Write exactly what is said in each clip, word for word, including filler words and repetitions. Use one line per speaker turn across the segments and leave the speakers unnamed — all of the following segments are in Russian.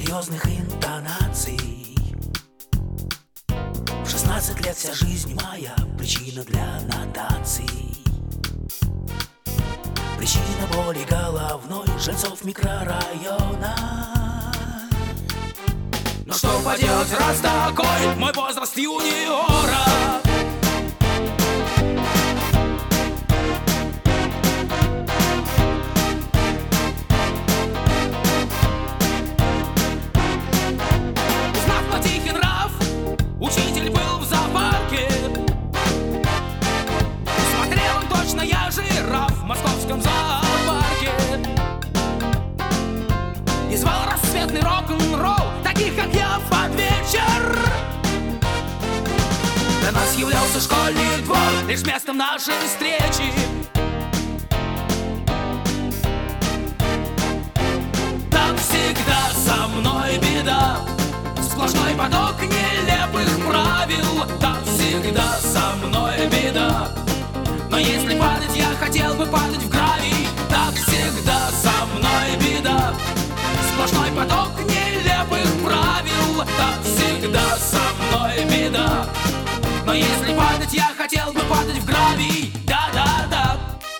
серьезных интонаций. В шестнадцать лет вся жизнь моя причина для нотаций. Причина боли головной жильцов микрорайона. Но что поделать, раз такой мой возраст юниора. Узнав по тихий нрав, учитель был в зоопарке. Смотрел он точно, я жираф в московском зоопарке. И звал рассветный рок-н-ролл таких, как я, под вечер. Для нас являлся школьный двор лишь местом нашей встречи. Так всегда со мной беда, сплошной поток нелепых правил. Так всегда со мной беда, но если падать, я хотел бы падать в гравий. Так всегда со мной беда, сплошной поток нелепых правил. Так всегда со мной беда, но если падать, я хотел бы падать в гравий. Да-да-да.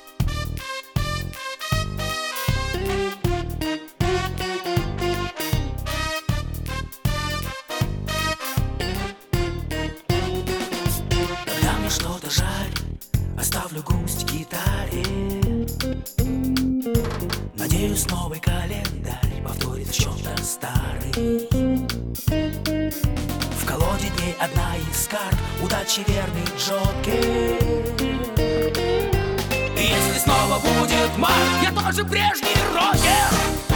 Когда мне что-то жаль, оставлю грусть в гитаре. Надеюсь, новый календарь повторит в чем-то старый. В колоде дней одна из карт удачи, верный джокер. И если снова будет март, я тоже прежний рокер.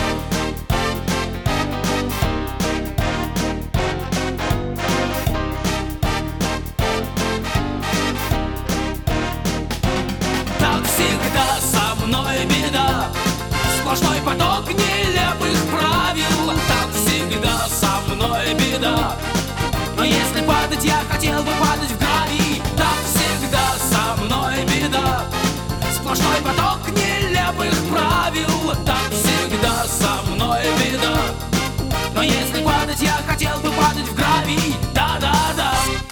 Так всегда со мной беда, сплошной поток нелепых правил. Так всегда со мной беда, но если падать, я хотел бы падать в гравий. Так всегда со мной беда, сплошной поток нелепых правил. Так всегда со мной беда, но если падать, я хотел бы падать в гравий. Да-да-да.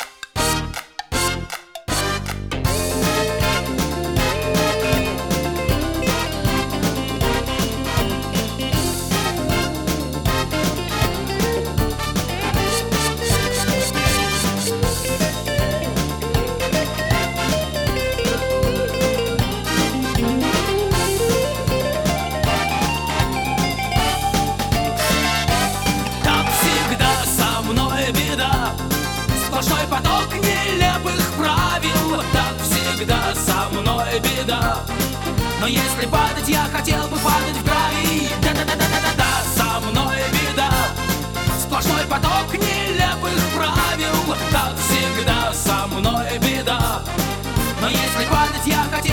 Сплошной поток нелепых правил. Так всегда со мной беда, но если падать, я хотел бы падать в гравий. Да-да-да-да-да-да, со мной беда, сплошной поток нелепых правил. Так всегда со мной беда, но если падать, я хотел